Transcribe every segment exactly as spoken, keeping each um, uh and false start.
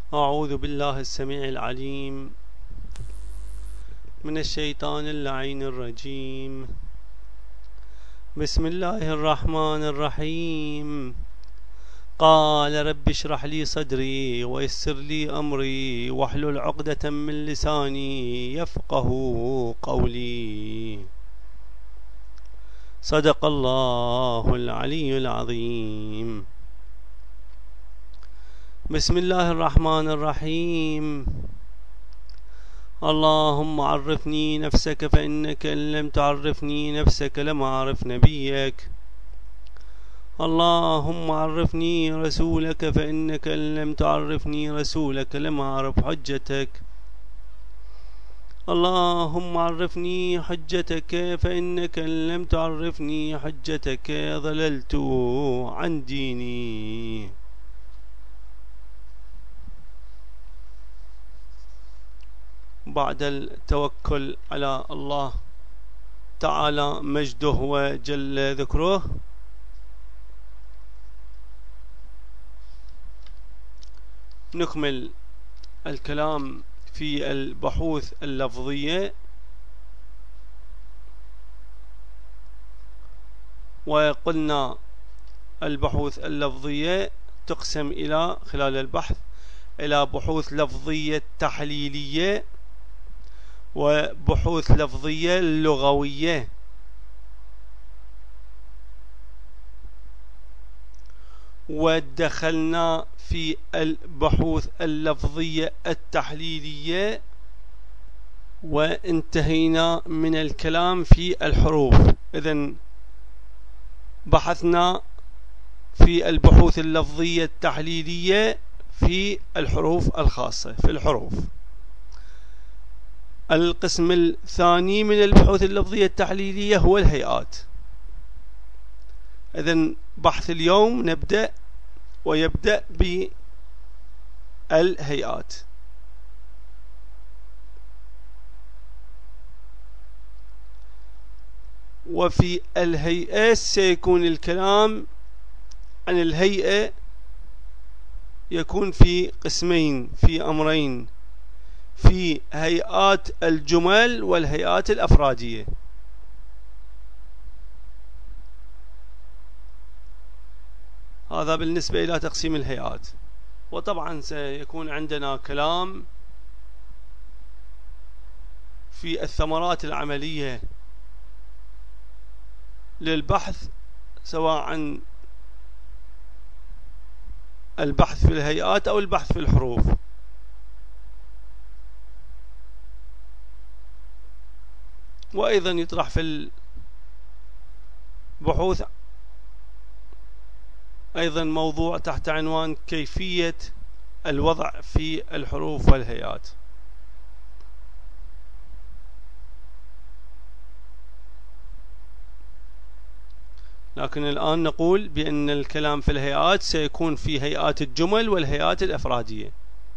أعوذ بالله السميع العليم من الشيطان اللعين الرجيم. بسم الله الرحمن الرحيم. قال رب اشرح لي صدري ويسر لي أمري واحلل عقدة من لساني يفقه قولي. صدق الله العلي العظيم. بسم الله الرحمن الرحيم. اللهم عرفني نفسك فإنك إن لم تعرفني نفسك لم أعرف نبيك. اللهم عرفني رسولك فإنك إن لم تعرفني رسولك لم أعرف حجتك. اللهم عرفني حجتك فإنك إن لم تعرفني حجتك ضللت عن ديني. بعد التوكل على الله تعالى مجده وجل ذكره، نكمل الكلام في البحوث اللفظية. وقلنا البحوث اللفظية تقسم إلى خلال البحث إلى بحوث لفظية تحليلية وبحوث لفظية لغوية. ودخلنا في البحوث اللفظية التحليلية وانتهينا من الكلام في الحروف. إذن بحثنا في البحوث اللفظية التحليلية في الحروف الخاصة في الحروف. القسم الثاني من البحوث اللفظية التحليلية هو الهيئات. إذن بحث اليوم نبدأ ويبدأ بالهيئات. وفي الهيئة سيكون الكلام عن الهيئة يكون في قسمين، في أمرين، في هيئات الجمل والهيئات الأفرادية. هذا بالنسبة إلى تقسيم الهيئات. وطبعا سيكون عندنا كلام في الثمرات العملية للبحث، سواء عن البحث في الهيئات أو البحث في الحروف. وأيضا يطرح في البحوث أيضا موضوع تحت عنوان كيفية الوضع في الحروف والهيئات. لكن الآن نقول بأن الكلام في الهيئات سيكون في هيئات الجمل والهيئات الأفرادية.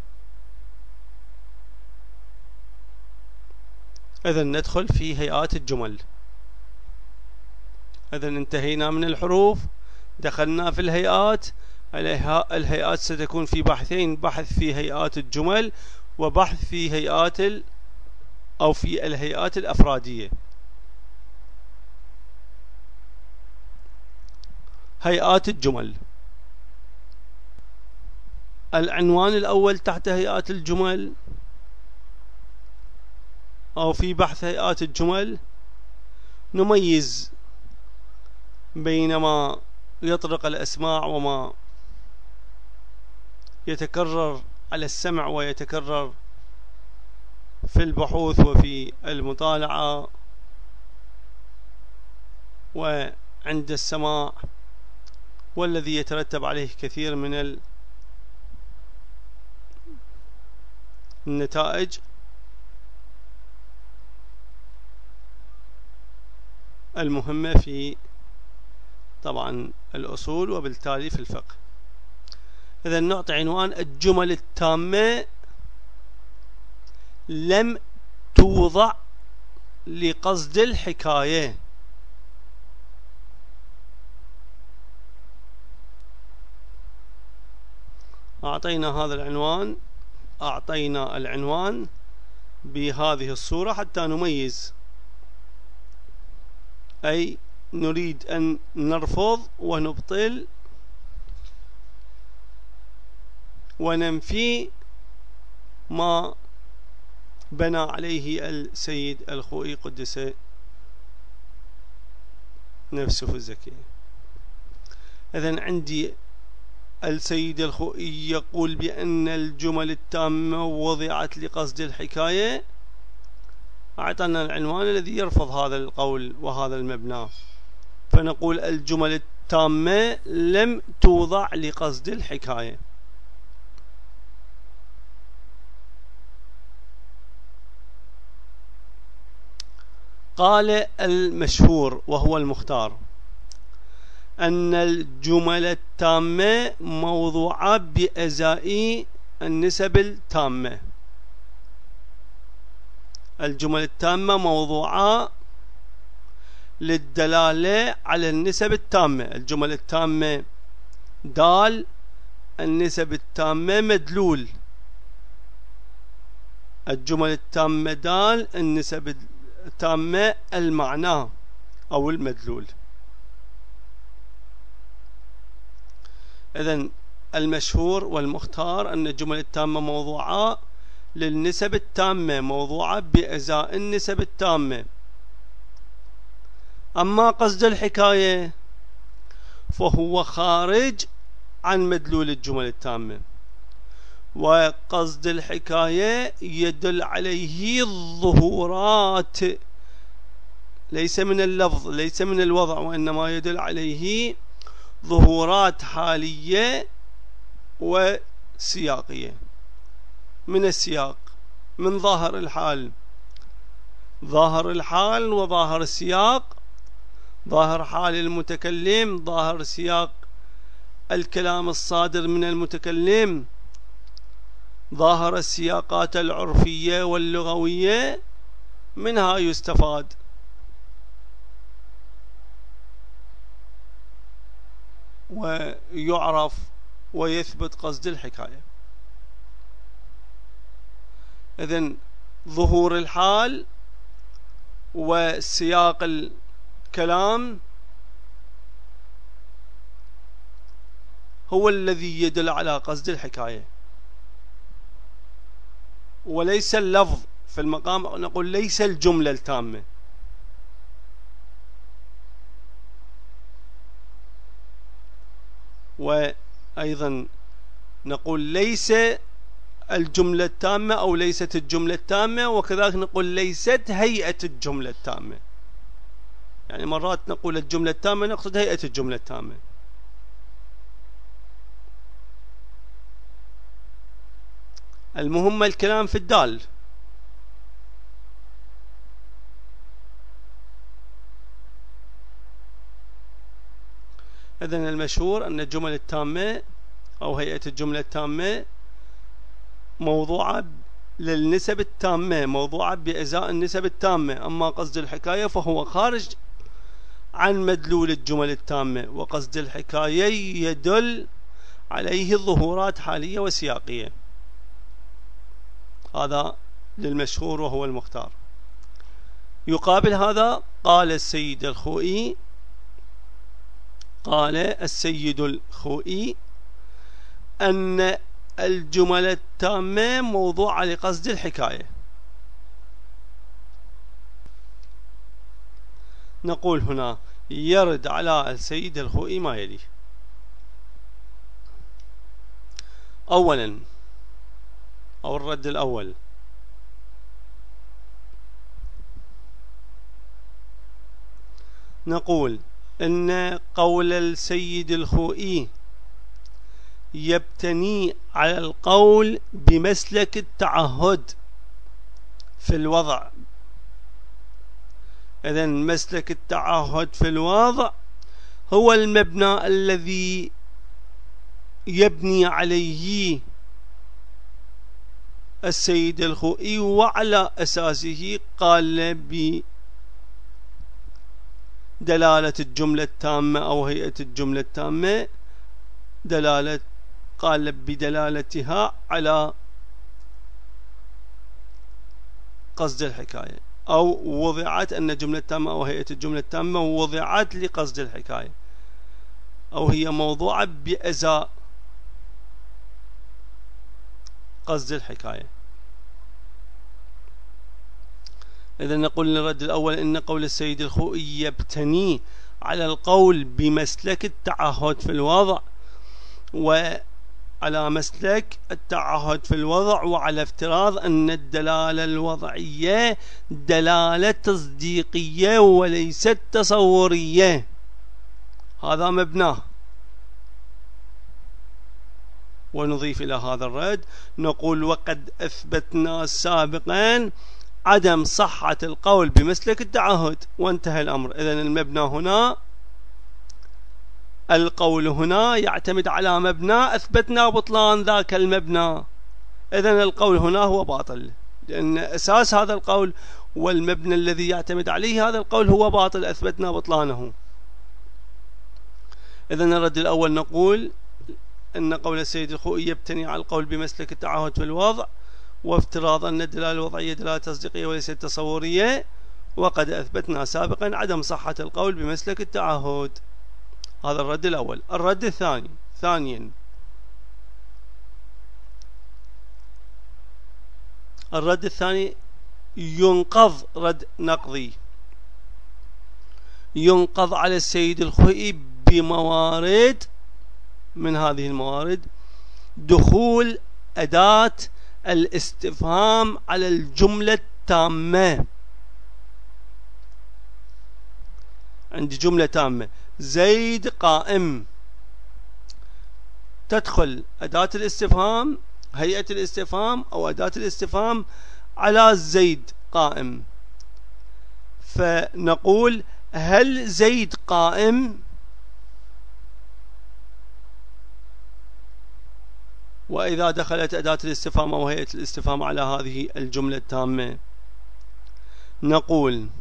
إذن ندخل في هيئات الجمل. إذن انتهينا من الحروف، دخلنا في الهيئات. الهيئات ستكون في بحثين، بحث في هيئات الجمل وبحث في هيئات ال أو في الهيئات الأفرادية. هيئات الجمل. العنوان الأول تحت هيئات الجمل أو في بحث هيئات الجمل نميز بين ما يطرق الأسماع وما يتكرر على السمع ويتكرر في البحوث وفي المطالعة وعند السماع، والذي يترتب عليه كثير من النتائج المهمة في طبعا الأصول وبالتالي في الفقه. إذا نعطي عنوان الجمل التامة لم توضع لقصد الحكاية. أعطينا هذا العنوان أعطينا العنوان بهذه الصورة حتى نميز، أي نريد أن نرفض ونبطل وننفي ما بنى عليه السيد الخوئي قدس نفسه الزكية. إذن عندي السيد الخوئي يقول بأن الجمل التامة وضعت لقصد الحكاية، أعطنا العنوان الذي يرفض هذا القول وهذا المبنى، فنقول الجمل التامة لم توضع لقصد الحكاية. قال المشهور وهو المختار أن الجمل التامة موضوعة بأزاء النسب التامة. الجمل التامة موضوعة للدلالة على النسب التامة. الجمل التامة دال، النسب التامة مدلول. الجمل التامة دال، النسب التامة المعنى أو المدلول. إذن المشهور والمختار أن الجمل التامة موضوعة للنسب التامة، موضوعة بأزاء النسب التامة. أما قصد الحكاية فهو خارج عن مدلول الجمل التامة، وقصد الحكاية يدل عليه الظهورات، ليس من اللفظ، ليس من الوضع، وإنما يدل عليه ظهورات حالية وسياقية. من السياق، من ظاهر الحال، ظاهر الحال وظاهر السياق، ظاهر حال المتكلم، ظاهر سياق الكلام الصادر من المتكلم، ظاهر السياقات العرفية واللغوية، منها يستفاد. ويعرف ويثبت قصد الحكاية. إذن ظهور الحال وسياق الكلام هو الذي يدل على قصد الحكاية، وليس اللفظ. في المقام نقول ليس الجملة التامة، وأيضا نقول ليس الجملة التامة أو ليست الجملة التامة، وكذلك نقول ليست هيئة الجملة التامة. يعني مرات نقول الجملة التامة نقصد هيئة الجملة التامة. المهم الكلام في الدال. إذن المشهور أن الجمل التامة أو هيئة الجملة التامة موضوعة للنسب التامة، موضوعة بإزاء النسب التامة. أما قصد الحكاية فهو خارج عن مدلول الجمل التامة، وقصد الحكاية يدل عليه الظهورات حالية وسياقية. هذا للمشهور وهو المختار. يقابل هذا قال السيد الخوئي، قال السيد الخوئي أن الجمل التامة موضوعة لقصد الحكاية. نقول هنا يرد على السيد الخوئي ما يلي. أولا، أو الرد الأول، نقول إن قول السيد الخوئي يبتني على القول بمسلك التعهد في الوضع. إذن مسلك التعهد في الوضع هو المبنى الذي يبني عليه السيد الخوئي، وعلى أساسه قال بدلالة الجملة التامة أو هيئة الجملة التامة، دلالة قال بدلالتها على لقصد الحكاية، أو وضعت أن الجملة التامة أو هيئة الجملة التامة وضعت لقصد الحكاية، أو هي موضوعة بأزاء قصد الحكاية. إذا نقول للرد الأول إن قول السيد الخوئي يبتني على القول بمسلك التعهد في الوضع، وعلى مسلك التعهد في الوضع وعلى افتراض أن الدلالة الوضعية دلالة تصديقية وليست تصورية. هذا مبناه. ونضيف إلى هذا الرد نقول وقد أثبتنا سابقا عدم صحة القول بمسلك التعهد، وانتهى الأمر. إذن المبنى هنا، القول هنا يعتمد على مبنى أثبتنا بطلان ذاك المبنى. إذن القول هنا هو باطل، لأن أساس هذا القول والمبنى الذي يعتمد عليه هذا القول هو باطل، أثبتنا بطلانه. إذن الرد الأول نقول أن قول السيد الخوئي يبتني على القول بمسلك التعهد في الوضع، وافتراض أن الدلالة الوضعية دلالة تصديقية وليست تصورية، وقد أثبتنا سابقا عدم صحة القول بمسلك التعهد. هذا الرد الأول. الرد الثاني، ثانيا الرد الثاني ينقض رد نقضي، ينقض على السيد الخوئي بموارد. من هذه الموارد دخول أداة الاستفهام على الجملة التامة. عندي جملة تامة زيد قائم، تدخل أداة الاستفهام، هيئة الاستفهام أو أداة الاستفهام على زيد قائم، فنقول هل زيد قائم؟ وإذا دخلت أداة الاستفهام أو هيئة الاستفهام على هذه الجملة التامة نقول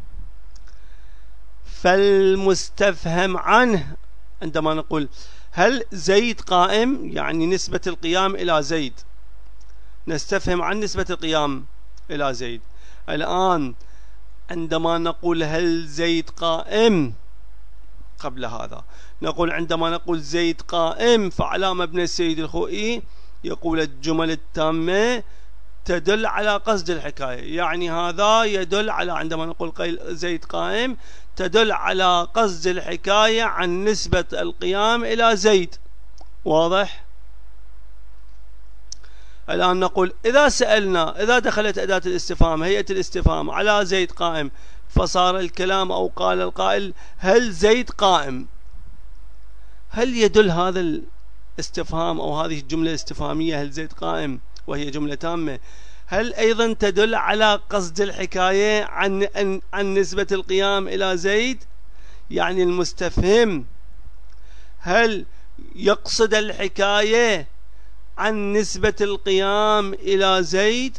فالمستفهم عنه. عندما نقول هل زيد قائم يعني نسبة القيام إلى زيد، نستفهم عن نسبة القيام إلى زيد. الآن عندما نقول هل زيد قائم، قبل هذا نقول عندما نقول زيد قائم فعلى مبنى السيد الخوئي يقول الجمل التامة تدل على قصد الحكاية، يعني هذا يدل على، عندما نقول زيد قائم تدل على قصد الحكاية عن نسبة القيام إلى زيد. واضح؟ الآن نقول إذا سألنا، إذا دخلت أداة الاستفهام هيئة الاستفهام على زيد قائم فصار الكلام أو قال القائل هل زيد قائم، هل يدل هذا الاستفهام أو هذه الجملة الاستفهامية هل زيد قائم وهي جملة تامة، هل أيضا تدل على قصد الحكاية عن عن نسبة القيام إلى زيد؟ يعني المستفهم هل يقصد الحكاية عن نسبة القيام إلى زيد؟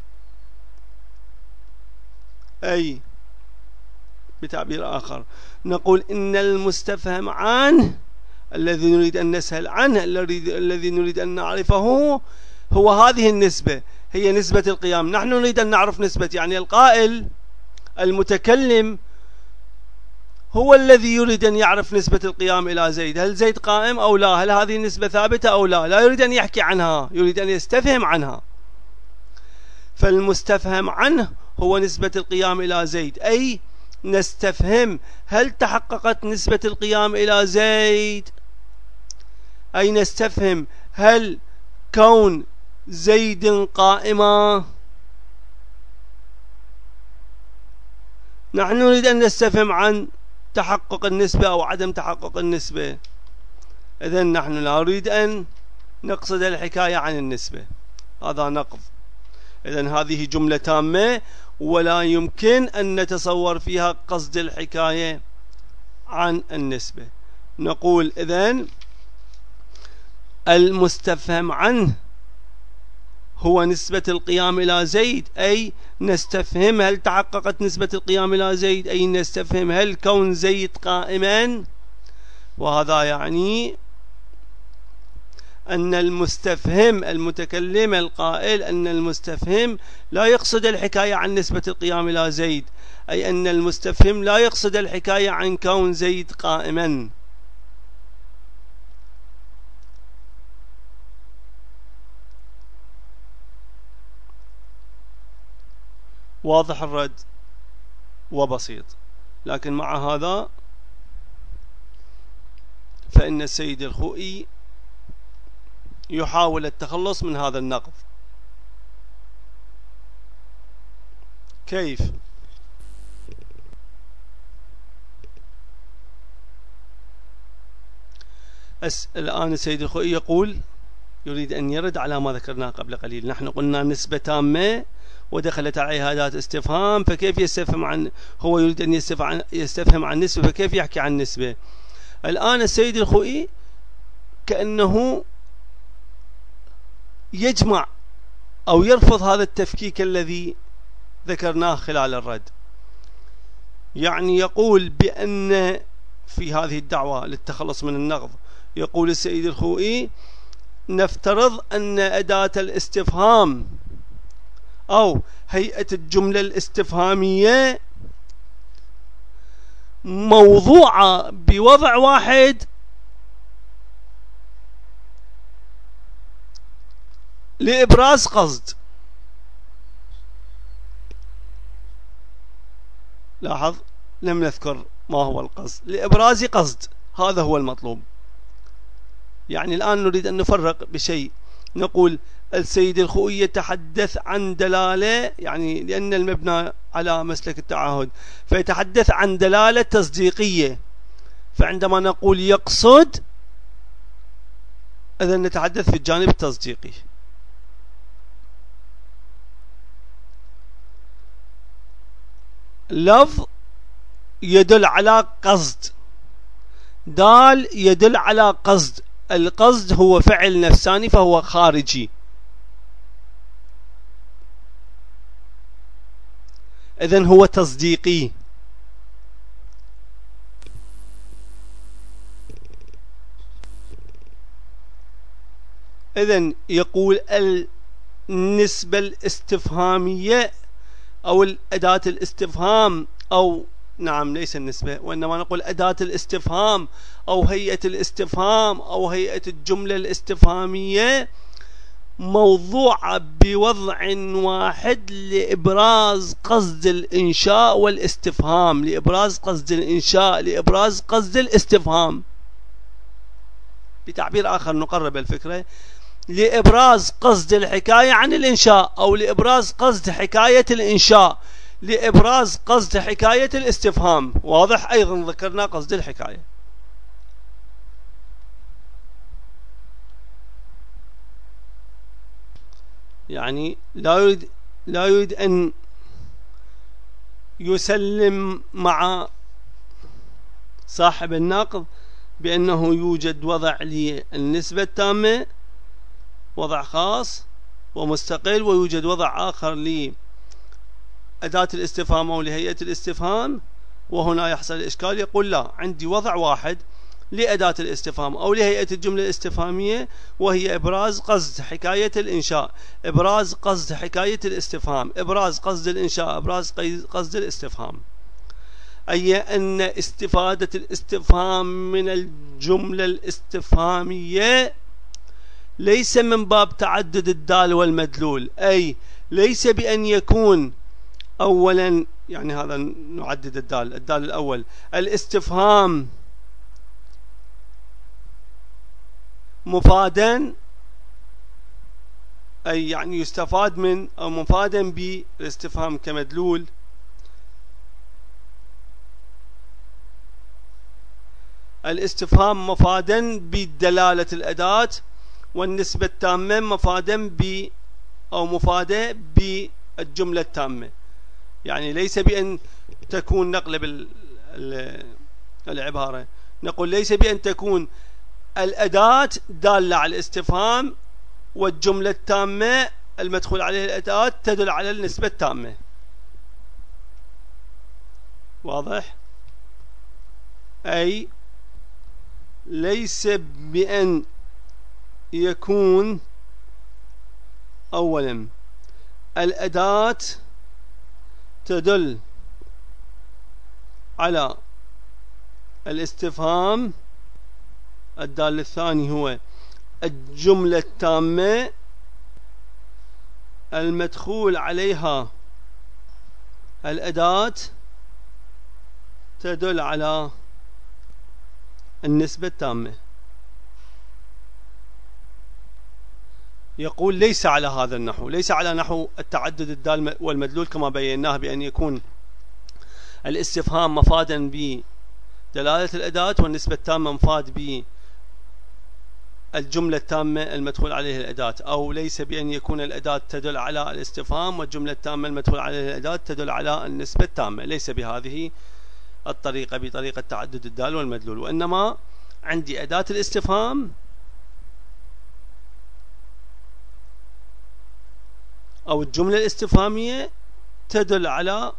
أي بتعبير آخر نقول إن المستفهم عنه الذي نريد أن نسأل عنه، الذي نريد أن نعرفه هو هذه النسبة، هي نسبة القيام. نحن نريد أن نعرف نسبة، يعني القائل المتكلم هو الذي يريد أن يعرف نسبة القيام إلى زيد، هل زيد قائم أو لا، هل هذه النسبة ثابتة أو لا، لا يريد أن يحكي عنها، يريد أن يستفهم عنها. فالمستفهم عنه هو نسبة القيام إلى زيد، أي نستفهم هل تحققت نسبة القيام إلى زيد، أي نستفهم هل كون زيد قائما. نحن نريد أن نستفهم عن تحقق النسبة أو عدم تحقق النسبة، إذن نحن لا نريد أن نقصد الحكاية عن النسبة، هذا نقض. إذن هذه جملة تامة ولا يمكن أن نتصور فيها قصد الحكاية عن النسبة. نقول إذن المستفهم عنه هو نسبة القيام إلى زيد، أي نستفهم هل تحققت نسبة القيام إلى زيد، أي نستفهم هل كون زيد قائما، وهذا يعني أن المستفهم المتكلم القائل أن المستفهم لا يقصد الحكاية عن نسبة القيام إلى زيد، أي أن المستفهم لا يقصد الحكاية عن كون زيد قائما. واضح الرد وبسيط، لكن مع هذا فإن السيد الخوئي يحاول التخلص من هذا النقض. كيف؟ أس الآن السيد الخوئي يقول يريد أن يرد على ما ذكرناه قبل قليل. نحن قلنا نسبة تامة ودخلت عليها أداة استفهام، فكيف يستفهم عن هو يريد أن يستفهم عن, يستفهم عن نسبة، فكيف يحكي عن نسبة؟ الآن السيد الخوئي كأنه يجمع أو يرفض هذا التفكيك الذي ذكرناه خلال الرد، يعني يقول بأن في هذه الدعوة للتخلص من النقض، يقول السيد الخوئي نفترض أن أداة الاستفهام أو هيئة الجملة الاستفهامية موضوعة بوضع واحد لإبراز قصد. لاحظ لم نذكر ما هو القصد، لإبراز قصد، هذا هو المطلوب. يعني الآن نريد أن نفرق بشيء، نقول السيد الخوئي يتحدث عن دلالة، يعني لأن المبنى على مسلك التعهد فيتحدث عن دلالة تصديقية، فعندما نقول يقصد إذن نتحدث في الجانب التصديقي. لفظ يدل على قصد، دال يدل على قصد، القصد هو فعل نفساني فهو خارجي، إذن هو تصديقي. إذن يقول النسبة الاستفهامية أو الأداة الاستفهام، أو نعم ليس النسبة وإنما نقول أداة الاستفهام أو هيئة الاستفهام أو هيئة الجملة الاستفهامية موضوعة بوضع واحد لإبراز قصد الإنشاء والاستفهام، لإبراز قصد الإنشاء، لإبراز قصد الاستفهام. بتعبير آخر نقرب الفكرة، لإبراز قصد الحكاية عن الإنشاء، أو لإبراز قصد حكاية الإنشاء، لإبراز قصد حكاية الاستفهام. واضح؟ أيضا ذكرنا قصد الحكاية. يعني لا يريد لا يريد أن يسلم مع صاحب النقد بأنه يوجد وضع للنسبة التامة، وضع خاص ومستقل، ويوجد وضع آخر لأداة الاستفهام أو لهيئة الاستفهام، وهنا يحصل الإشكال. يقول لا، عندي وضع واحد لأداة الاستفهام أو لهيئة الجملة الاستفهامية، وهي إبراز قصد حكاية الإنشاء، إبراز قصد حكاية الاستفهام، إبراز قصد الإنشاء، إبراز قصد الاستفهام. أي أن استفادة الاستفهام من الجملة الاستفهامية ليس من باب تعدد الدال والمدلول، أي ليس بأن يكون أولا، يعني هذا نعدد الدال، الدال الأول الاستفهام مفادا، أي يعني يستفاد من أو مفادا بالاستفهام كمدلول، الاستفهام مفادا بدلالة الأداة، والنسبة التامة مفادا ب أو مفادة بالجملة التامة. يعني ليس بأن تكون نقلب العبارة، نقول ليس بأن تكون الأداة دالة على الاستفهام والجملة التامة المدخول عليها الأداة تدل على النسبة التامة. واضح؟ أي ليس بأن يكون أولا الأداة تدل على الاستفهام. الدال الثاني هو الجملة التامة المدخول عليها الأداة تدل على النسبة التامة. يقول ليس على هذا النحو، ليس على نحو التعدد الدال والمدلول كما بيناه بأن يكون الاستفهام مفادا بدلالة الأداة والنسبة التامة مفاد بالجملة التامة المدخول عليها الأداة، أو ليس بأن يكون الأداة تدل على الاستفهام والجملة التامة المدخول عليها الأداة تدل على النسبة التامة، ليس بهذه الطريقة بطريقة تعدد الدال والمدلول، وإنما عندي أداة الاستفهام أو الجملة الاستفهامية تدل على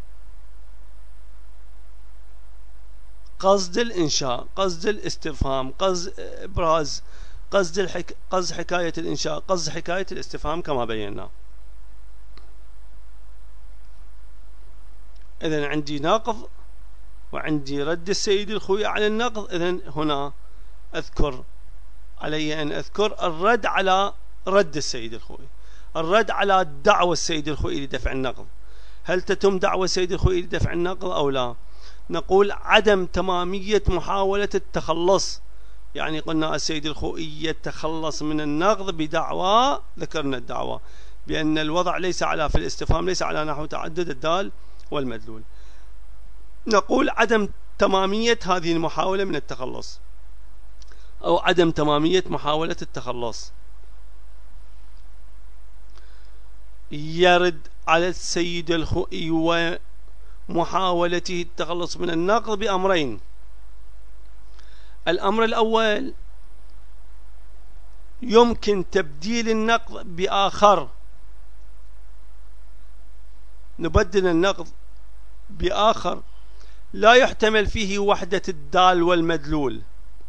قصد الإنشاء، قصد الاستفهام، قصد إبراز، قصد الحك... قصد حكاية الإنشاء، قصد حكاية الاستفهام كما بينا. إذن عندي نقض وعندي رد السيد الخوئي على النقض. إذن هنا أذكر علي أن أذكر الرد على رد السيد الخوئي، الرد على دعوى السيد الخوئي لدفع النقض. هل تتم دعوى السيد الخوئي لدفع النقض أو لا؟ نقول عدم تمامية محاولة التخلص، يعني قلنا السيد الخوئي يتخلص من النقض بدعوى، ذكرنا الدعوى بأن الوضع ليس على في الاستفهام ليس على نحو تعدد الدال والمدلول. نقول عدم تمامية هذه المحاولة من التخلص أو عدم تمامية محاولة التخلص يرد على السيد الخوئي ومحاولته التخلص من النقض بأمرين. الأمر الأول يمكن تبديل النقض بآخر، نبدل النقض بآخر لا يحتمل فيه وحدة الدال والمدلول.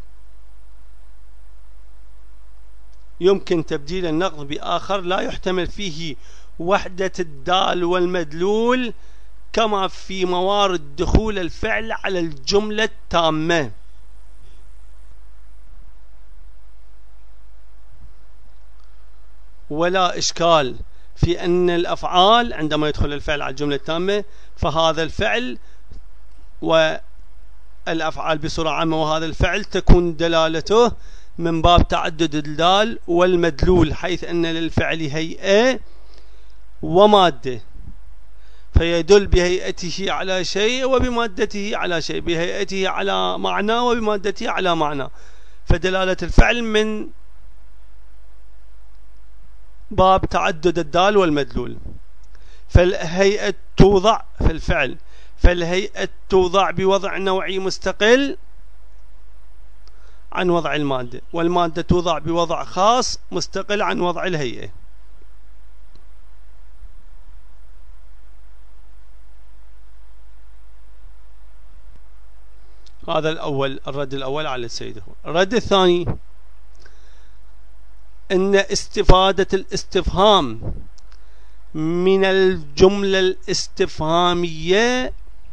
يمكن تبديل النقض بآخر لا يحتمل فيه وحدة الدال والمدلول، كما في موارد دخول الفعل على الجملة التامة. ولا إشكال في أن الأفعال عندما يدخل الفعل على الجملة التامة فهذا الفعل والأفعال بصورة عامة وهذا الفعل تكون دلالته من باب تعدد الدال والمدلول، حيث أن للفعل هيئة ومادة، فيدل بهيئته على شيء وبمادته على شيء، بهيئته على معنى وبمادته على معنى، فدلالة الفعل من باب تعدد الدال والمدلول. فالهيئة توضع في الفعل، فالهيئة توضع بوضع نوعي مستقل عن وضع المادة، والمادة توضع بوضع خاص مستقل عن وضع الهيئة. هذا الأول، الرد الأول على السيد. الرد الثاني أن استفادة الاستفهام من الجملة الاستفهامية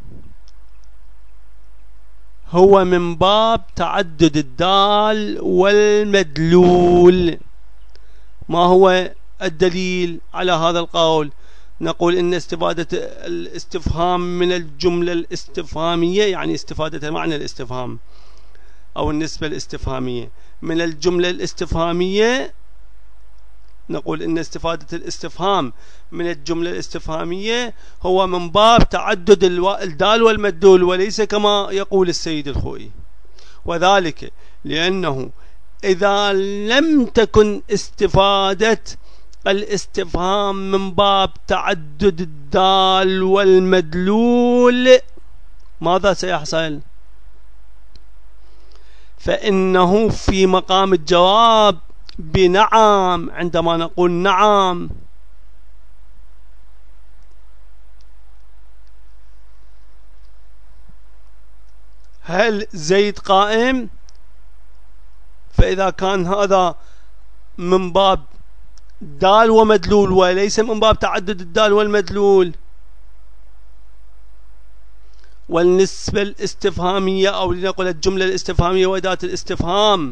هو من باب تعدد الدال والمدلول. ما هو الدليل على هذا القول؟ نقول إن استفادة الاستفهام من الجملة الاستفهامية، يعني استفادة معنى الاستفهام أو النسبة الاستفهامية من الجملة الاستفهامية، نقول إن استفادة الاستفهام من الجملة الاستفهامية هو من باب تعدد الدال والمدلول، وليس كما يقول السيد الخوئي. وذلك لأنه إذا لم تكن استفادة الاستفهام من باب تعدد الدال والمدلول ماذا سيحصل؟ فإنه في مقام الجواب بنعم. عندما نقول نعم هل زيد قائم؟ فإذا كان هذا من باب دال ومدلول وليس من باب تعدد الدال والمدلول. والنسبة الاستفهامية أو لنقل الجملة الاستفهامية وأداة الاستفهام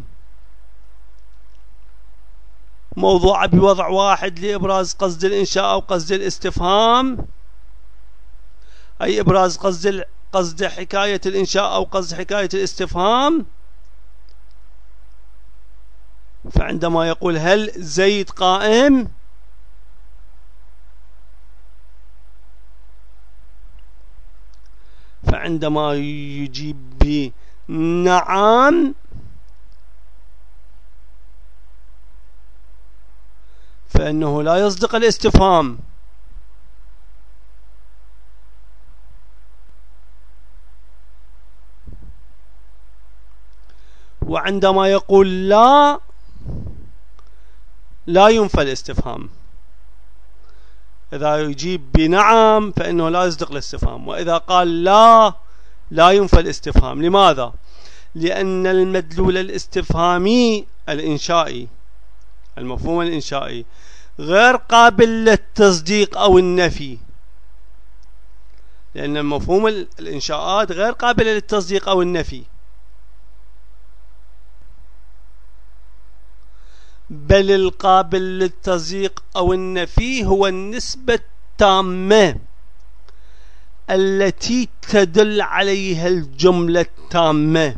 موضوعة بوضع واحد لإبراز قصد الإنشاء أو قصد الاستفهام، أي إبراز قصد قصد حكاية الإنشاء أو قصد حكاية الاستفهام. فعندما يقول هل زيد قائم، فعندما يجيب بنعم فإنه لا يصدق الاستفهام. وعندما يقول لا لا ينفى الاستفهام. إذا يجيب بنعم فإنه لا يصدق الاستفهام، وإذا قال لا لا ينفى الاستفهام. لماذا؟ لأن المدلول الاستفهامي الإنشائي، المفهوم الإنشائي، غير قابل للتصديق أو النفي، لأن مفهوم الإنشاءات غير قابل للتصديق أو النفي، بل القابل للتصديق أو النفي هو النسبة التامة التي تدل عليها الجملة التامة،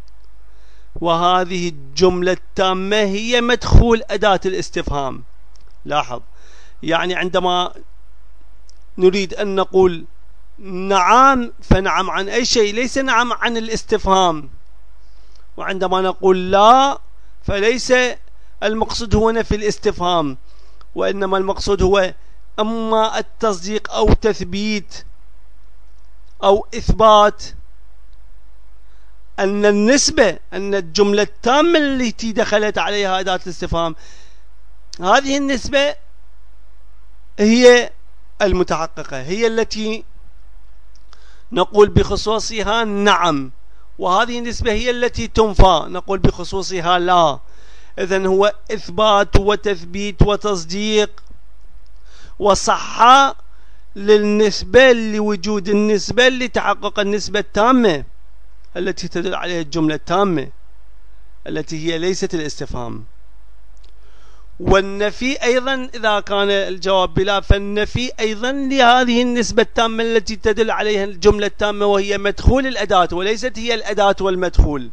وهذه الجملة التامة هي مدخول أداة الاستفهام. لاحظ، يعني عندما نريد أن نقول نعم فنعم عن أي شيء، ليس نعم عن الاستفهام. وعندما نقول لا فليس المقصود هو نفي الاستفهام، وإنما المقصود هو أما التصديق أو تثبيت أو إثبات أن النسبة، أن الجملة التامة التي دخلت عليها أداة الاستفهام هذه النسبة هي المتحققة، هي التي نقول بخصوصها نعم، وهذه النسبة هي التي تنفى نقول بخصوصها لا. إذن هو إثبات وتثبيت وتصديق وصحة للنسبة لوجود النسبة لتحقق النسبة التامة التي تدل عليها الجملة التامة التي هي ليست الاستفهام. والنفي أيضا إذا كان الجواب بلا، فالنفي أيضا لهذه النسبة التامة التي تدل عليها الجملة التامة، وهي مدخول الأداة وليست هي الأداة والمدخول.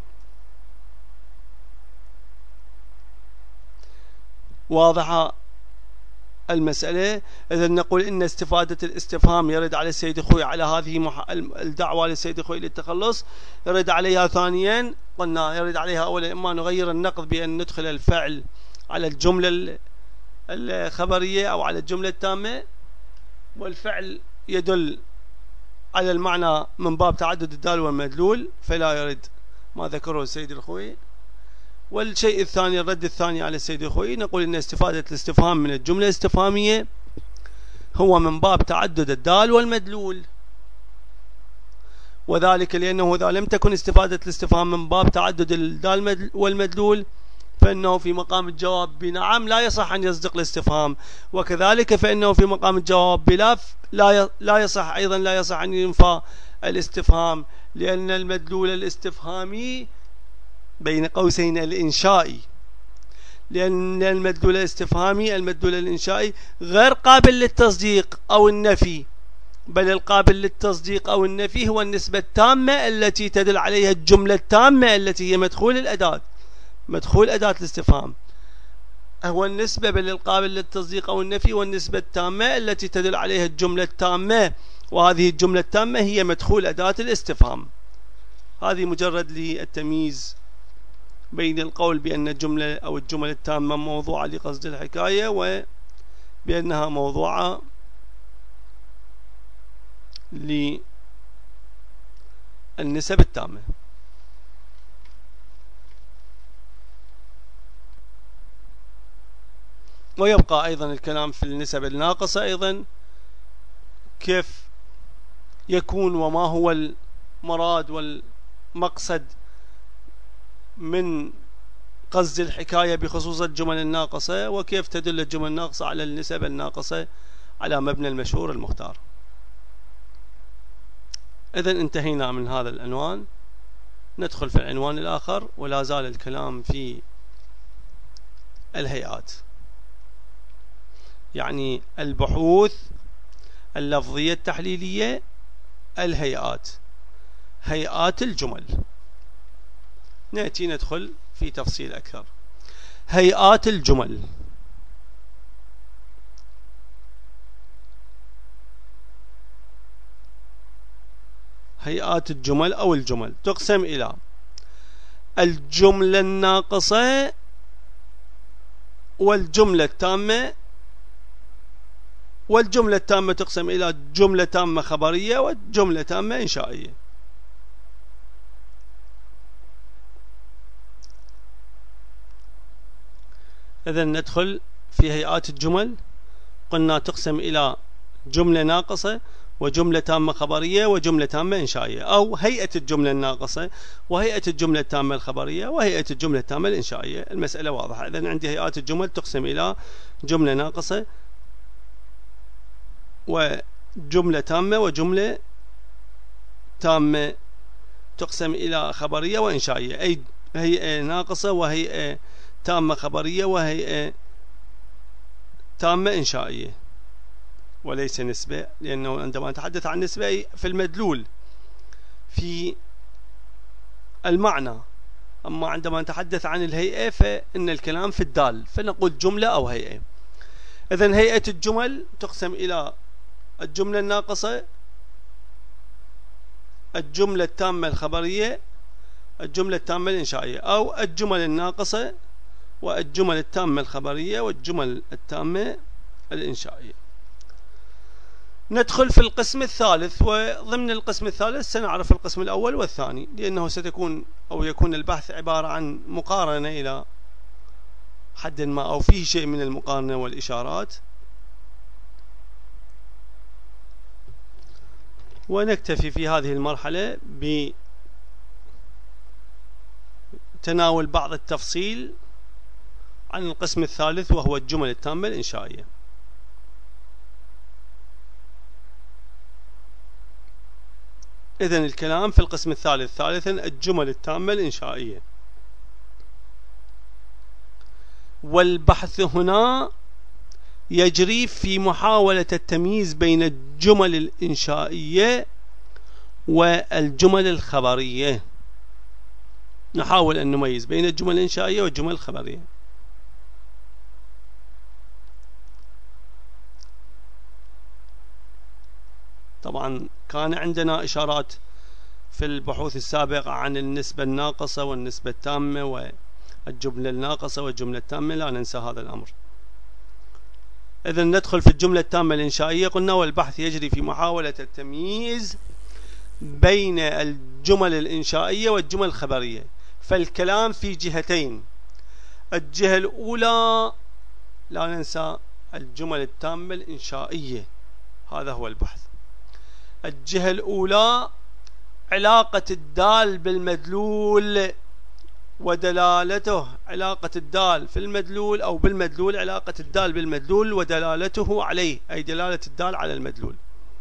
واضحة المسألة؟ إذن نقول إن استفادة الاستفهام يرد على السيد أخوي على هذه الدعوة للسيد أخوي للتخلص، يرد عليها ثانيا قلنا يرد عليها أولا إما نغير النقد بأن ندخل الفعل على الجملة الخبرية أو على الجملة التامة، والفعل يدل على المعنى من باب تعدد الدال والمدلول، فلا يرد ما ذكره السيد الأخوي. والشيء الثاني الرد الثاني على السيد الخوي، نقول إن استفادة الاستفهام من الجملة الاستفهامية هو من باب تعدد الدال والمدلول، وذلك لأنه إذا لم تكن استفادة الاستفهام من باب تعدد الدال والمدلول فإنه في مقام الجواب بنعم لا يصح أن يصدق الاستفهام، وكذلك فإنه في مقام الجواب بلا لا يصح أيضا لا يصح أن ينفى الاستفهام، لأن المدلول الاستفهامي بين قوسين الإنشائي، لأن المدلول الاستفهامي المدلول الإنشائي غير قابل للتصديق أو النفي، بل القابل للتصديق أو النفي هو النسبة التامة التي تدل عليها الجملة التامة التي هي مدخول الأداة، مدخول أداة الاستفهام هو النسبة، بل القابل للتصديق أو النفي والنسبة التامة التي تدل عليها الجملة التامة، وهذه الجملة التامة هي مدخول أداة الاستفهام. هذه مجرد للتمييز بين القول بأن الجملة أو الجمل التامة موضوعة لقصد الحكاية وبأنها موضوعة للنسب التامة. ويبقى أيضا الكلام في النسب الناقصة أيضا كيف يكون وما هو المراد والمقصد من قصد الحكاية بخصوص الجمل الناقصة، وكيف تدل الجمل الناقصة على النسب الناقصة على مبنى المشهور المختار. إذن انتهينا من هذا العنوان. ندخل في العنوان الآخر، ولا زال الكلام في الهيئات، يعني البحوث اللفظية التحليلية، الهيئات، هيئات الجمل. نأتي ندخل في تفصيل أكثر. هيئات الجمل. هيئات الجمل أو الجمل تقسم إلى الجملة الناقصة والجملة التامة، والجملة التامة تقسم إلى جملة تامة خبرية وجملة تامة إنشائية. إذن ندخل في هيئات الجمل. قلنا تقسم إلى جملة ناقصة وجملة تامة خبرية وجملة تامة إنشائية، أو هيئة الجملة الناقصة وهيئة الجملة التامة الخبرية وهيئة الجملة التامة الإنشائية. المسألة واضحة. إذن عندي هيئات الجمل تقسم إلى جملة ناقصة وجملة تامة وجملة تامة تقسم إلى خبرية وإنشائية، أي هيئة ناقصة وهيئة تامة خبرية وهيئة تامة إنشائية، وليس نسبة، لأنه عندما نتحدث عن نسبة في المدلول في المعنى، أما عندما نتحدث عن الهيئة فإن الكلام في الدال، فنقول جملة أو هيئة. إذن هيئة الجمل تقسم إلى الجملة الناقصة، الجملة التامة الخبرية، الجملة التامة الإنشائية، أو الجمل الناقصة والجمل التامة الخبرية والجمل التامة الإنشائية. ندخل في القسم الثالث، وضمن القسم الثالث سنعرف القسم الأول والثاني، لأنه ستكون أو يكون البحث عبارة عن مقارنة إلى حد ما، أو فيه شيء من المقارنة والإشارات. ونكتفي في هذه المرحلة بتناول بعض التفصيل عن القسم الثالث، وهو الجمل التامة الإنشائية. إذن الكلام في القسم الثالث. ثالثا الجمل التامة الإنشائية. والبحث هنا يجري في محاولة التمييز بين الجمل الإنشائية والجمل الخبرية. نحاول أن نميز بين الجمل الإنشائية والجمل الخبرية. طبعا كان عندنا إشارات في البحوث السابقة عن النسبة الناقصة والنسبة التامة والجملة الناقصة والجملة التامة، لا ننسى هذا الأمر. إذن ندخل في الجملة التامة الإنشائية. قلنا والبحث يجري في محاولة التمييز بين الجمل الإنشائية والجمل الخبرية، فالكلام في جهتين. الجهة الأولى لا ننسى الجمل التامة الإنشائية، هذا هو البحث. الجهة الأولى علاقة الدال بالمدلول ودلالته، علاقة الدال في المدلول أو بالمدلول، علاقة الدال بالمدلول ودلالته عليه، أي دلالة الدال على المدلول.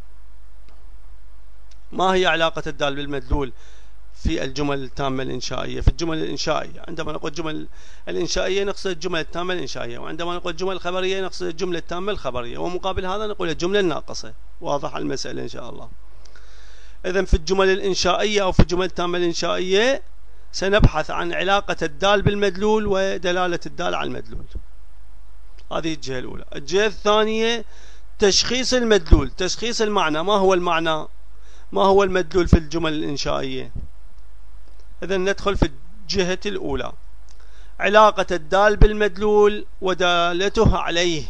ما هي علاقة الدال بالمدلول في الجمل التامة الإنشائية؟ في الجمل الإنشائية عندما نقول الجمل الإنشائية نقصد الجمل التامة الإنشائية، وعندما نقول الجمل الخبرية نقصد الجملة التامة الخبرية، ومقابل هذا نقول الجملة الناقصة. واضح المسألة إن شاء الله. إذن في الجمل الإنشائية أو في الجمل التامة الإنشائية سنبحث عن علاقة الدال بالمدلول ودلالة الدال على المدلول. هذه الجهة الأولى. الجهة الثانية تشخيص المدلول، تشخيص المعنى. ما هو المعنى؟ ما هو المدلول في الجمل الإنشائية؟ إذن ندخل في الجهة الأولى، علاقة الدال بالمدلول ودالته عليه.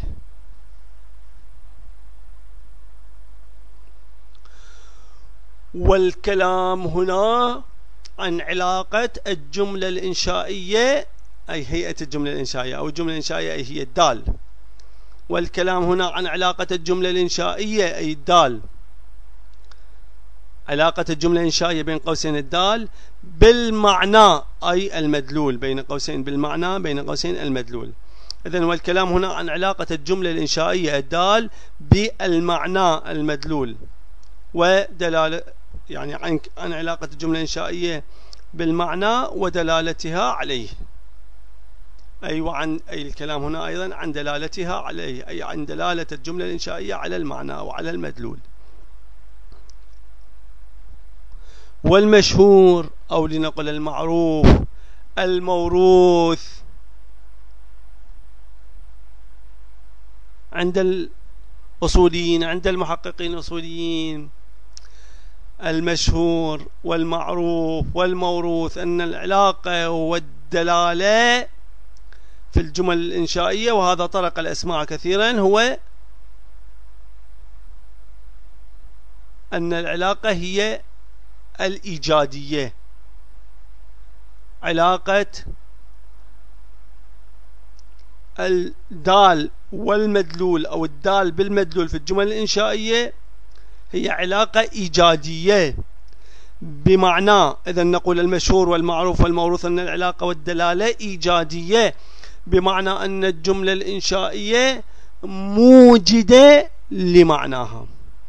والكلام هنا عن علاقة الجملة الإنشائية، أي هيئة الجملة الإنشائية أو الجملة الإنشائية أي هي الدال. والكلام هنا عن علاقة الجملة الإنشائية أي الدال، علاقة الجملة الإنشائية بين قوسين الدال بالمعنى أي المدلول بين قوسين بالمعنى بين قوسين المدلول. إذن والكلام هنا عن علاقة الجملة الإنشائية الدال بالمعنى المدلول ودلالة يعني عن عن علاقة الجملة الإنشائية بالمعنى ودلالتها عليه. أي وعن أي الكلام هنا أيضا عن دلالتها عليه، أي عن دلالة الجملة الإنشائية على المعنى وعلى المدلول. والمشهور أو لنقل المعروف الموروث عند الأصوليين عند المحققين الأصوليين، المشهور والمعروف والموروث أن العلاقة والدلالة في الجمل الإنشائية، وهذا طرق الأسماء كثيرا، هو أن العلاقة هي الإيجادية، علاقة الدال والمدلول أو الدال بالمدلول في الجمل الإنشائية هي علاقة إيجادية، بمعنى إذا نقول المشهور والمعروف والموروث أن العلاقة والدلالة إيجادية، بمعنى أن الجملة الإنشائية موجدة لمعناها،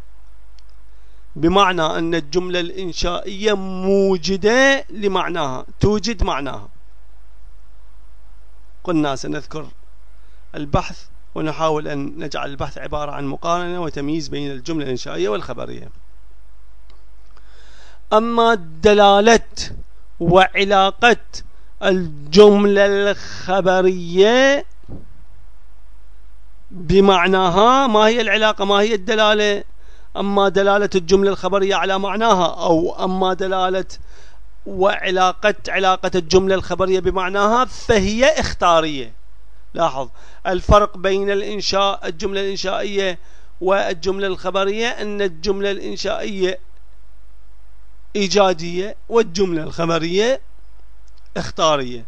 بمعنى أن الجملة الإنشائية موجدة لمعناها، توجد معناها. قلنا سنذكر البحث ونحاول أن نجعل البحث عبارة عن مقارنة وتمييز بين الجملة الإنشائية والخبرية. أما دلالة وعلاقة الجملة الخبرية بمعناها، ما هي العلاقة ما هي الدلالة؟ أما دلالة الجملة الخبرية على معناها، أو أما دلالة وعلاقة علاقة الجملة الخبرية بمعناها فهي اختارية. لاحظ الفرق بين الإنشاء الجملة الإنشائية والجملة الخبرية، أن الجملة الإنشائية إيجادية والجملة الخبرية اختارية.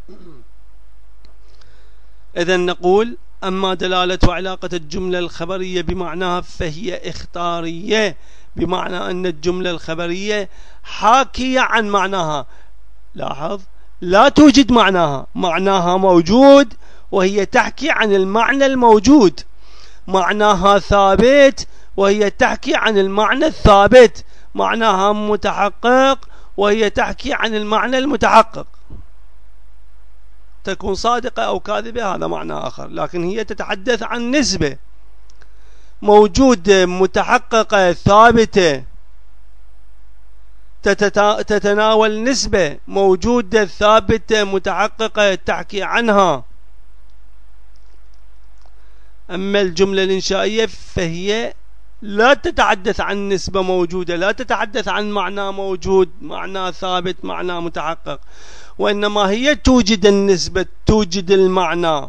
إذن نقول أما دلالة وعلاقة الجملة الخبرية بمعناها فهي اختارية، بمعنى أن الجملة الخبرية حاكية عن معناها. لاحظ لا توجد معناها، معناها موجود وهي تحكي عن المعنى الموجود، معناها ثابت وهي تحكي عن المعنى الثابت، معناها متحقق وهي تحكي عن المعنى المتحقق. تكون صادقة أو كاذبة هذا معنى آخر، لكن هي تتحدث عن نسبة موجودة متحققة ثابتة، تتناول نسبة موجودة ثابتة متحققة تحكي عنها. أما الجملة الإنشائية فهي لا تتحدث عن نسبة موجودة، لا تتحدث عن معنى موجود، معنى ثابت، معنى متحقق، وإنما هي توجد النسبة، توجد المعنى،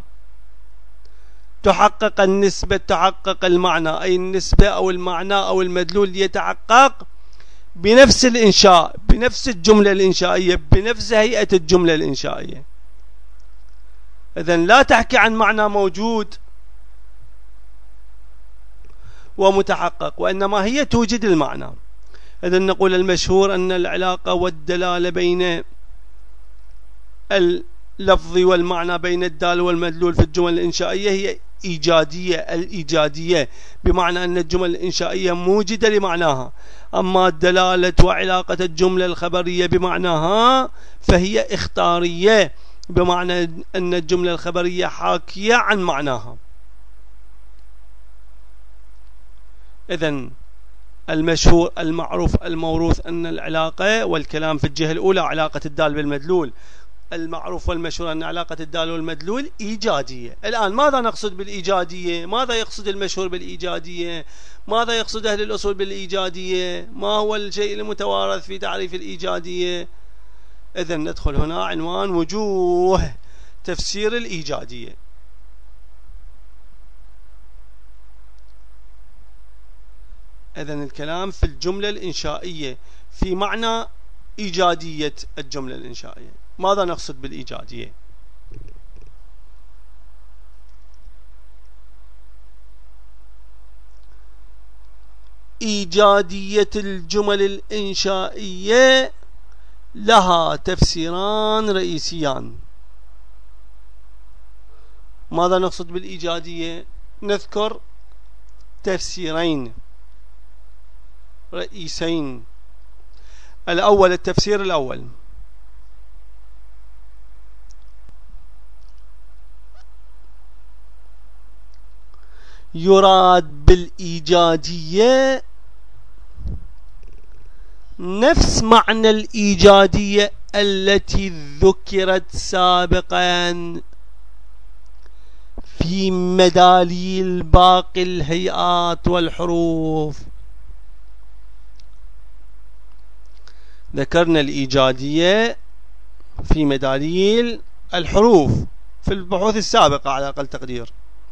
تحقق النسبة، تحقق المعنى، أي النسبة أو المعنى أو المدلول يتحقق بنفس الإنشاء، بنفس الجملة الإنشائية، بنفس هيئة الجملة الإنشائية. إذن لا تحكي عن معنى موجود ومتحقق، وإنما هي توجد المعنى. إذن نقول المشهور أن العلاقة والدلالة بين اللفظ والمعنى بين الدال والمدلول في الجمل الإنشائية هي إيجادية، الإيجادية بمعنى أن الجمل الإنشائية موجدة لمعناها. أما الدلالة وعلاقة الجملة الخبرية بمعناها فهي اختارية، بمعنى أن الجملة الخبرية حاكية عن معناها. إذن المشهور المعروف الموروث أن العلاقة، والكلام في الجهة الأولى علاقة الدال بالمدلول، المعروف والمشهور أن علاقة الدال والمدلول إيجادية. الآن ماذا نقصد بالإيجادية؟ ماذا يقصد المشهور بالإيجادية؟ ماذا يقصد أهل الأصول بالإيجادية؟ ما هو الشيء المتوارث في تعريف الإيجادية؟ إذن ندخل هنا عنوان وجوه تفسير الإيجادية. إذن الكلام في الجملة الإنشائية في معنى إيجادية الجملة الإنشائية. ماذا نقصد بالإيجادية؟ إيجادية الجمل الإنشائية لها تفسيران رئيسيان. ماذا نقصد بالإيجادية؟ نذكر تفسيرين رئيسين. الأول، التفسير الأول يراد بالإيجادية نفس معنى الإيجادية التي ذكرت سابقا في مداليل باقي الهيئات والحروف. ذكرنا الإيجادية في مداليل الحروف في البحوث السابقة على أقل تقدير.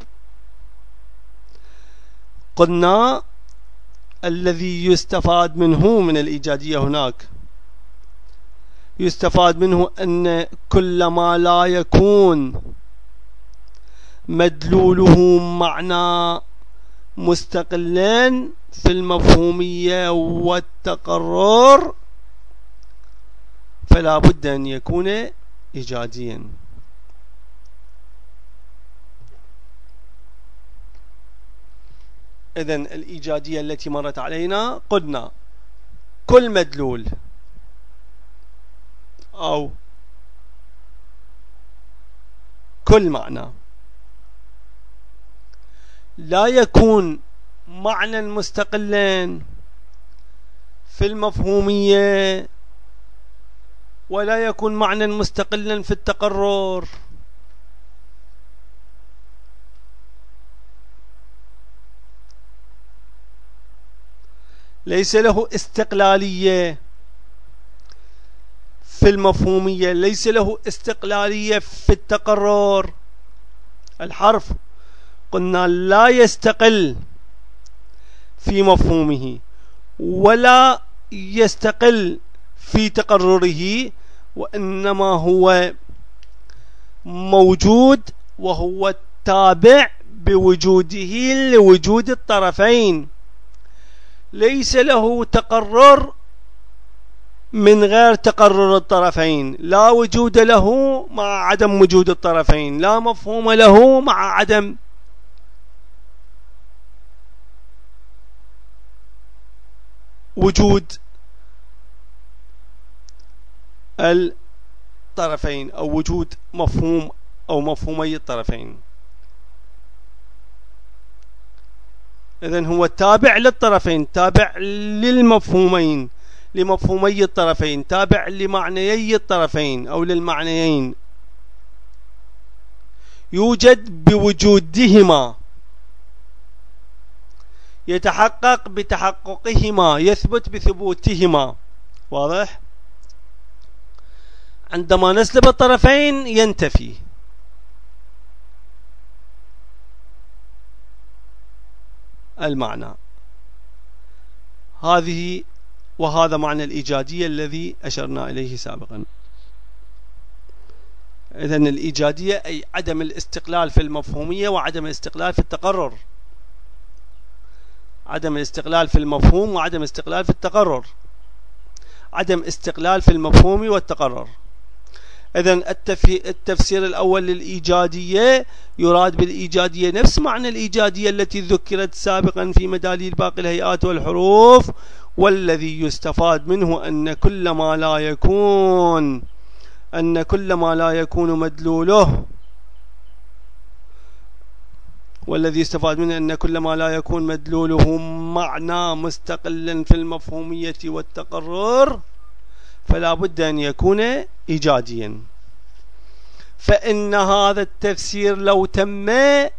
قلنا الذي يستفاد منه من الإيجادية هناك يستفاد منه أن كل ما لا يكون مدلوله معنى مستقلين في المفهومية والتقرر فلا بد أن يكون إيجاديا. إذن الإيجادية التي مرت علينا قلنا كل مدلول أو كل معنى لا يكون معنى مستقلا في المفهومية ولا يكون معنى مستقلا في التقرر ليس له استقلالية في المفهومية، ليس له استقلالية في التقرر. الحرف قلنا لا يستقل في مفهومه ولا يستقل في تقرره، وإنما هو موجود وهو تابع بوجوده لوجود الطرفين، ليس له تقرر من غير تقرر الطرفين، لا وجود له مع عدم وجود الطرفين، لا مفهوم له مع عدم وجود الطرفين أو وجود مفهوم أو مفهومي الطرفين. إذن هو تابع للطرفين، تابع للمفهومين، لمفهومي الطرفين، تابع لمعنيي الطرفين أو للمعنيين، يوجد بوجودهما، يتحقق بتحققهما، يثبت بثبوتهما. واضح؟ عندما نسلب الطرفين ينتفي. المعنى هذه وهذا معنى الإيجادية الذي أشرنا إليه سابقا. إذن الإيجادية أي عدم الاستقلال في المفهومية وعدم الاستقلال في التقرر، عدم الاستقلال في المفهوم وعدم الاستقلال في التقرر، عدم استقلال في المفهوم والتقرر. إذن التفسير الأول للإيجادية يراد بالإيجادية نفس معنى الإيجادية التي ذكرت سابقا في مداليل باقي الهيئات والحروف، والذي يستفاد منه أن كل ما لا يكون أن كل ما لا يكون مدلوله والذي يستفاد منه أن كل ما لا يكون مدلوله معنى مستقلا في المفهومية والتقرر فلا بد أن يكون إيجاديا. فإن هذا التفسير لو تم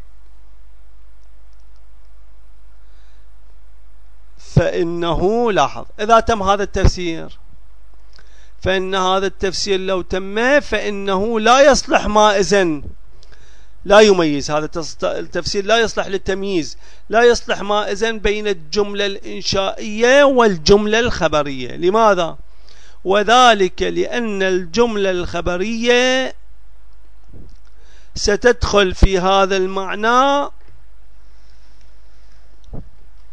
فإنه لاحظ إذا تم هذا التفسير فإن هذا التفسير لو تم فإنه لا يصلح ما إذن لا يميز. هذا التفسير لا يصلح للتمييز، لا يصلح ما إذن بين الجملة الإنشائية والجملة الخبرية. لماذا؟ وذلك لأن الجملة الخبرية ستدخل في هذا المعنى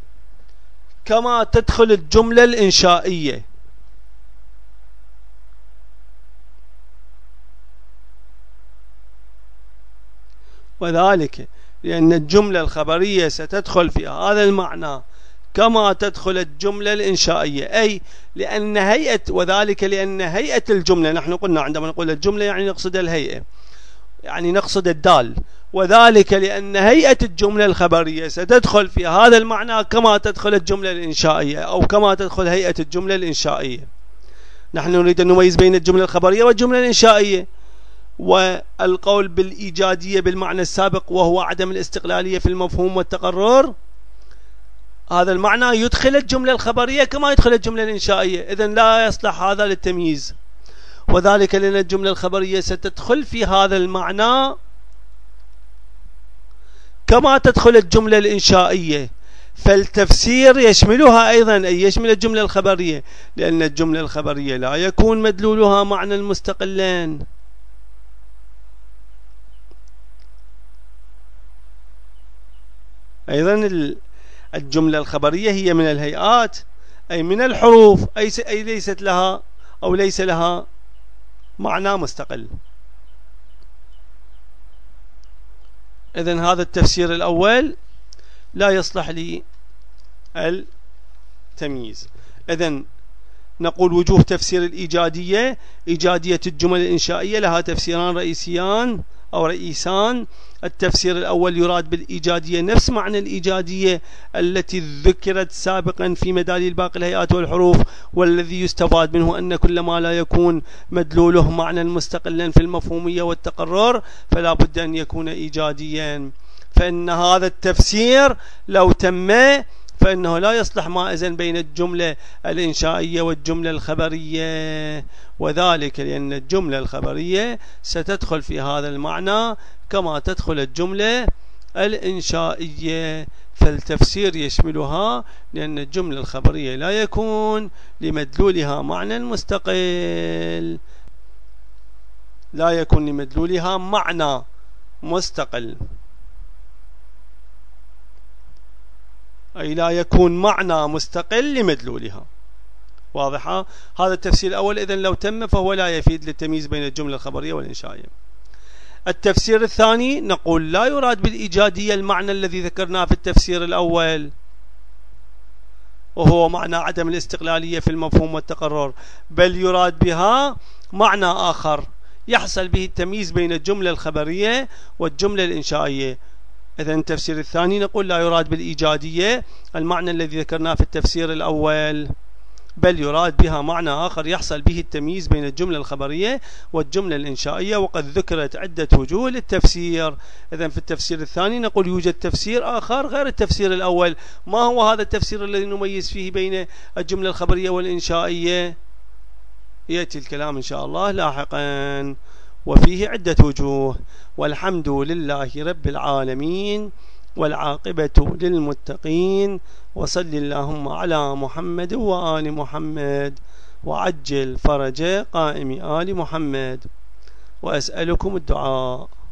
كما تدخل الجملة الإنشائية. وذلك لأن الجملة الخبرية ستدخل في هذا المعنى كما تدخل الجملة الإنشائية، أي لأن هيئة وذلك لأن هيئة الجملة، نحن قلنا عندما نقول الجملة يعني نقصد الهيئة، يعني نقصد الدال، وذلك لأن هيئة الجملة الخبرية ستدخل في هذا المعنى كما تدخل الجملة الإنشائية أو كما تدخل هيئة الجملة الإنشائية. نحن نريد أن نميز بين الجملة الخبرية والجملة الإنشائية. والقول بالإيجادية بالمعنى السابق وهو عدم الاستقلالية في المفهوم والتقرر، هذا المعنى يدخل الجملة الخبرية كما يدخل الجملة الإنشائية، إذن لا يصلح هذا للتمييز. وذلك لأن الجملة الخبرية ستدخل في هذا المعنى كما تدخل الجملة الإنشائية، فالتفسير يشملها أيضا، أي يشمل الجملة الخبرية، لأن الجملة الخبرية لا يكون مدلولها معنى المستقلين. أيضا الجملة الخبرية هي من الهيئات أي من الحروف، أي ليست لها أو ليس لها معنى مستقل. إذن هذا التفسير الأول لا يصلح للتمييز. إذن نقول وجوه تفسير الإيجادية: إيجادية الجمل الإنشائية لها تفسيران رئيسيان أو رئيسان. التفسير الأول يراد بالإيجادية نفس معنى الإيجادية التي ذكرت سابقا في مداليل باقي الهيئات والحروف، والذي يستفاد منه أن كل ما لا يكون مدلوله معنى مستقلا في المفهومية والتقرر فلا بد أن يكون إيجاديا. فإن هذا التفسير لو تم فإنه لا يصلح مائزا بين الجملة الإنشائية والجملة الخبرية، وذلك لأن الجملة الخبرية ستدخل في هذا المعنى كما تدخل الجملة الإنشائية، فالتفسير يشملها، لأن الجملة الخبرية لا يكون لمدلولها معنى مستقل، لا يكون لمدلولها معنى مستقل، أي لا يكون معنى مستقل لمدلولها. واضحة؟ هذا التفسير الأول إذن لو تم فهو لا يفيد للتمييز بين الجملة الخبرية والإنشائية. التفسير الثاني نقول لا يراد بالإيجادية المعنى الذي ذكرناه في التفسير الأول وهو معنى عدم الاستقلالية في المفهوم والتقرر، بل يراد بها معنى آخر يحصل به التمييز بين الجملة الخبرية والجملة الإنشائية. إذن التفسير الثاني نقول لا يراد بالإيجادية المعنى الذي ذكرناه في التفسير الأول، بل يراد بها معنى آخر يحصل به التمييز بين الجملة الخبرية والجملة الإنشائية، وقد ذكرت عدة وجوه للتفسير. إذن في التفسير الثاني نقول يوجد تفسير آخر غير التفسير الأول. ما هو هذا التفسير الذي نميز فيه بين الجملة الخبرية والإنشائية؟ يأتي الكلام إن شاء الله لاحقا، وفيه عدة وجوه. والحمد لله رب العالمين، والعاقبة للمتقين، وصل اللهم على محمد وآل محمد، وعجل فرج قائم آل محمد، وأسألكم الدعاء.